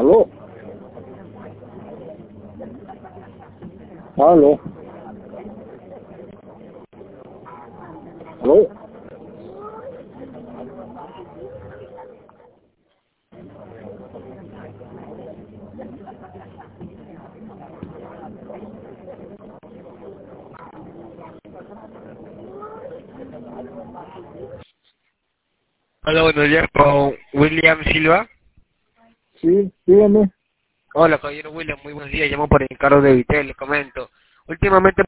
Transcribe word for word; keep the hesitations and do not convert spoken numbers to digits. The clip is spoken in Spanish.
Aló. Aló. Aló. Hola, buenos días, con William Silva. Sí, dígame. Hola, caballero William, muy buenos días. Llamo por el encargo de Vitel, le comento. Últimamente